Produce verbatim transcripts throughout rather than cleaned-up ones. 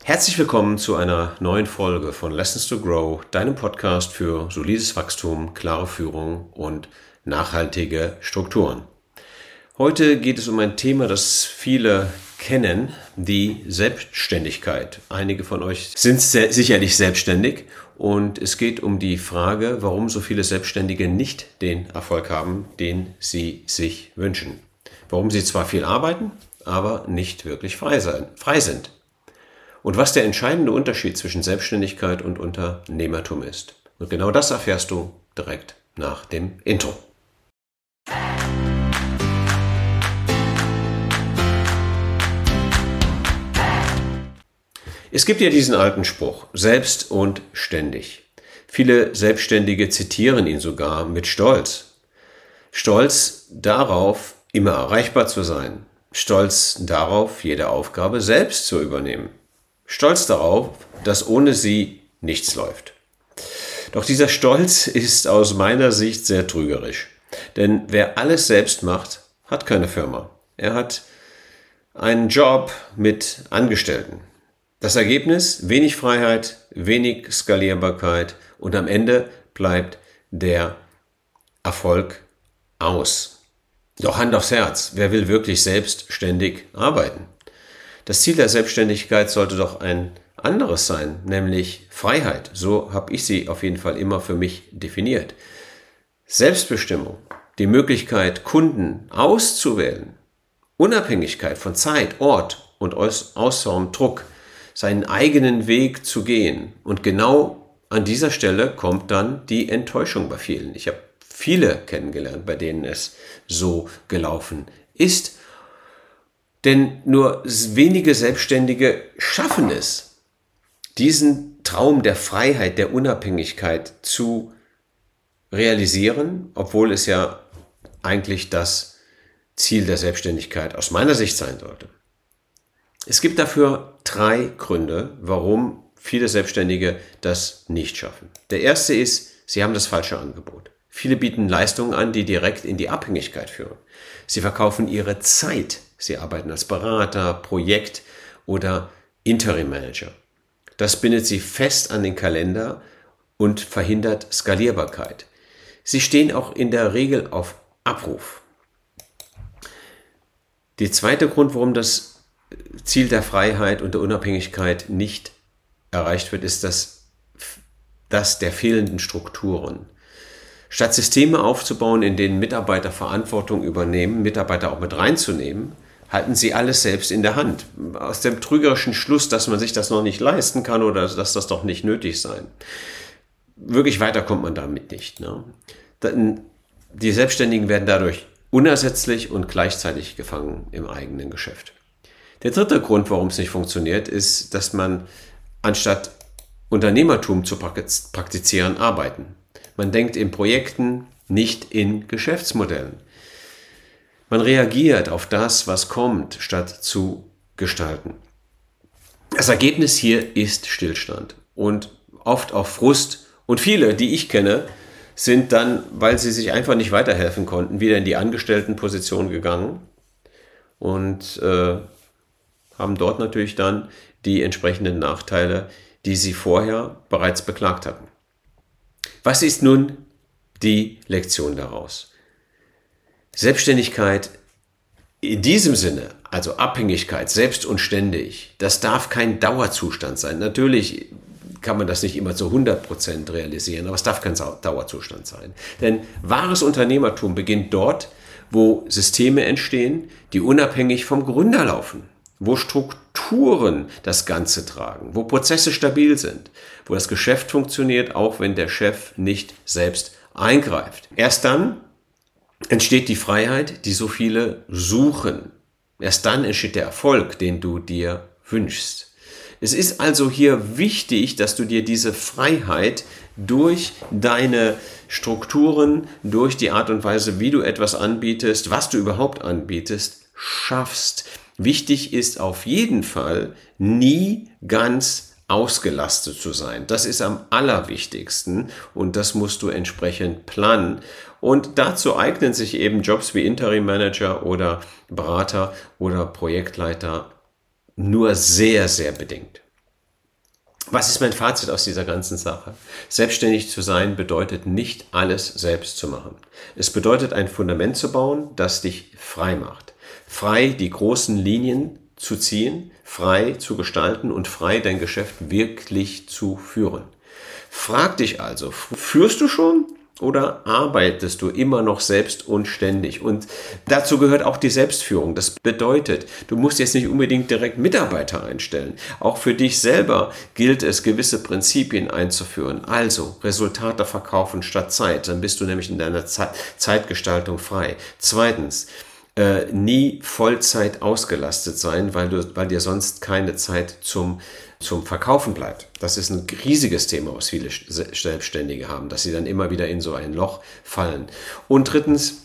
Herzlich willkommen zu einer neuen Folge von Lessons to Grow, deinem Podcast für solides Wachstum, klare Führung und nachhaltige Strukturen. Heute geht es um ein Thema, das viele kennen, die Selbstständigkeit. Einige von euch sind sehr, sicherlich selbstständig und es geht um die Frage, warum so viele Selbstständige nicht den Erfolg haben, den sie sich wünschen. Warum sie zwar viel arbeiten, aber nicht wirklich frei sein, frei sind. Und was der entscheidende Unterschied zwischen Selbstständigkeit und Unternehmertum ist. Und genau das erfährst du direkt nach dem Intro. Es gibt ja diesen alten Spruch, selbst und ständig. Viele Selbstständige zitieren ihn sogar mit Stolz. Stolz darauf, immer erreichbar zu sein. Stolz darauf, jede Aufgabe selbst zu übernehmen. Stolz darauf, dass ohne sie nichts läuft. Doch dieser Stolz ist aus meiner Sicht sehr trügerisch. Denn wer alles selbst macht, hat keine Firma. Er hat einen Job mit Angestellten. Das Ergebnis: wenig Freiheit, wenig Skalierbarkeit und am Ende bleibt der Erfolg aus. Doch Hand aufs Herz, wer will wirklich selbstständig arbeiten? Das Ziel der Selbstständigkeit sollte doch ein anderes sein, nämlich Freiheit. So habe ich sie auf jeden Fall immer für mich definiert. Selbstbestimmung, die Möglichkeit, Kunden auszuwählen, Unabhängigkeit von Zeit, Ort und äußerem Druck, seinen eigenen Weg zu gehen. Und genau an dieser Stelle kommt dann die Enttäuschung bei vielen. Ich habe viele kennengelernt, bei denen es so gelaufen ist. Denn nur wenige Selbstständige schaffen es, diesen Traum der Freiheit, der Unabhängigkeit zu realisieren, obwohl es ja eigentlich das Ziel der Selbstständigkeit aus meiner Sicht sein sollte. Es gibt dafür drei Gründe, warum viele Selbstständige das nicht schaffen. Der erste ist, sie haben das falsche Angebot. Viele bieten Leistungen an, die direkt in die Abhängigkeit führen. Sie verkaufen ihre Zeit. Sie arbeiten als Berater, Projekt- oder Interim-Manager. Das bindet sie fest an den Kalender und verhindert Skalierbarkeit. Sie stehen auch in der Regel auf Abruf. Der zweite Grund, warum das Ziel der Freiheit und der Unabhängigkeit nicht erreicht wird, ist das, das der fehlenden Strukturen. Statt Systeme aufzubauen, in denen Mitarbeiter Verantwortung übernehmen, Mitarbeiter auch mit reinzunehmen, halten sie alles selbst in der Hand. Aus dem trügerischen Schluss, dass man sich das noch nicht leisten kann oder dass das doch nicht nötig sei. Wirklich weiter kommt man damit nicht. Ne? Die Selbstständigen werden dadurch unersetzlich und gleichzeitig gefangen im eigenen Geschäft. Der dritte Grund, warum es nicht funktioniert, ist, dass man anstatt Unternehmertum zu praktizieren, arbeiten. Man denkt in Projekten, nicht in Geschäftsmodellen. Man reagiert auf das, was kommt, statt zu gestalten. Das Ergebnis hier ist Stillstand und oft auch Frust. Und viele, die ich kenne, sind dann, weil sie sich einfach nicht weiterhelfen konnten, wieder in die Angestelltenposition gegangen und äh, haben dort natürlich dann die entsprechenden Nachteile, die sie vorher bereits beklagt hatten. Was ist nun die Lektion daraus? Selbstständigkeit in diesem Sinne, also Abhängigkeit, selbst und ständig, das darf kein Dauerzustand sein. Natürlich kann man das nicht immer zu hundert Prozent realisieren, aber es darf kein Dauerzustand sein. Denn wahres Unternehmertum beginnt dort, wo Systeme entstehen, die unabhängig vom Gründer laufen, wo Strukturen das Ganze tragen, wo Prozesse stabil sind, wo das Geschäft funktioniert, auch wenn der Chef nicht selbst eingreift. Erst dann entsteht die Freiheit, die so viele suchen. Erst dann entsteht der Erfolg, den du dir wünschst. Es ist also hier wichtig, dass du dir diese Freiheit durch deine Strukturen, durch die Art und Weise, wie du etwas anbietest, was du überhaupt anbietest, schaffst. Wichtig ist auf jeden Fall, nie ganz ausgelastet zu sein. Das ist am allerwichtigsten und das musst du entsprechend planen. Und dazu eignen sich eben Jobs wie Interim Manager oder Berater oder Projektleiter nur sehr, sehr bedingt. Was ist mein Fazit aus dieser ganzen Sache? Selbstständig zu sein bedeutet nicht alles selbst zu machen. Es bedeutet ein Fundament zu bauen, das dich frei macht. Frei die großen Linien zu ziehen, frei zu gestalten und frei dein Geschäft wirklich zu führen. Frag dich also, führst du schon? Oder arbeitest du immer noch selbst und ständig? Und dazu gehört auch die Selbstführung. Das bedeutet, du musst jetzt nicht unbedingt direkt Mitarbeiter einstellen. Auch für dich selber gilt es, gewisse Prinzipien einzuführen. Also Resultate verkaufen statt Zeit. Dann bist du nämlich in deiner Zeit, Zeitgestaltung frei. Zweitens, äh, nie Vollzeit ausgelastet sein, weil du, weil dir sonst keine Zeit zum zum Verkaufen bleibt. Das ist ein riesiges Thema, was viele Selbstständige haben, dass sie dann immer wieder in so ein Loch fallen. Und drittens,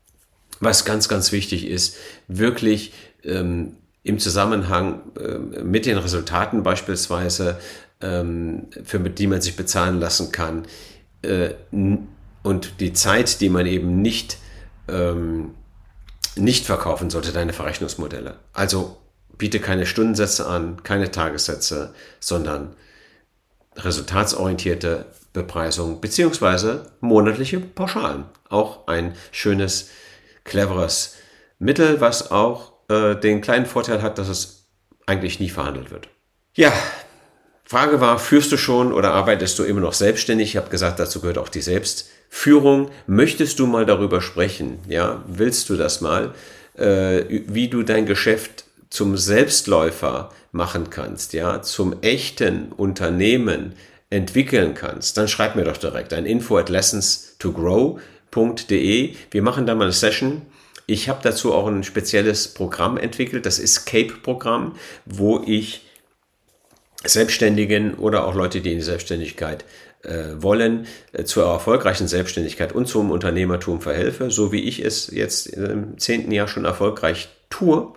was ganz, ganz wichtig ist, wirklich ähm, im Zusammenhang äh, mit den Resultaten beispielsweise, ähm, für die man sich bezahlen lassen kann, äh, und die Zeit, die man eben nicht, ähm, nicht verkaufen sollte, deine Verrechnungsmodelle. Also biete keine Stundensätze an, keine Tagessätze, sondern resultatsorientierte Bepreisung beziehungsweise monatliche Pauschalen. Auch ein schönes, cleveres Mittel, was auch äh, den kleinen Vorteil hat, dass es eigentlich nie verhandelt wird. Ja, Frage war, führst du schon oder arbeitest du immer noch selbstständig? Ich habe gesagt, dazu gehört auch die Selbstführung. Möchtest du mal darüber sprechen? Ja, willst du das mal, äh, wie du dein Geschäft zum Selbstläufer machen kannst, ja, zum echten Unternehmen entwickeln kannst, dann schreib mir doch direkt ein info at lessons to grow punkt de. Wir machen da mal eine Session. Ich habe dazu auch ein spezielles Programm entwickelt, das Escape-Programm, wo ich Selbstständigen oder auch Leute, die in die Selbstständigkeit äh, wollen, äh, zur erfolgreichen Selbstständigkeit und zum Unternehmertum verhelfe, so wie ich es jetzt im zehnten Jahr schon erfolgreich tue.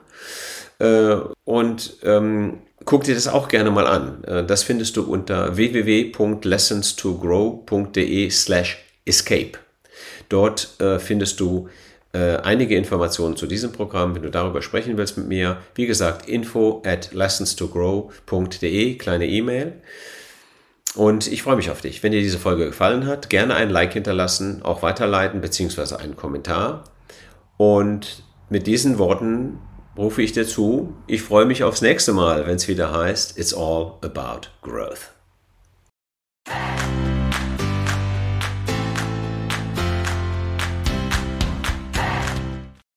Und ähm, guck dir das auch gerne mal an. Das findest du unter w w w punkt lessons to grow punkt de slash escape. Dort äh, findest du äh, einige Informationen zu diesem Programm, wenn du darüber sprechen willst mit mir. Wie gesagt, info at lessons to grow punkt de, kleine E-Mail. Und ich freue mich auf dich. Wenn dir diese Folge gefallen hat, gerne ein Like hinterlassen, auch weiterleiten, beziehungsweise einen Kommentar. Und mit diesen Worten rufe ich dir zu. Ich freue mich aufs nächste Mal, wenn es wieder heißt, It's all about growth.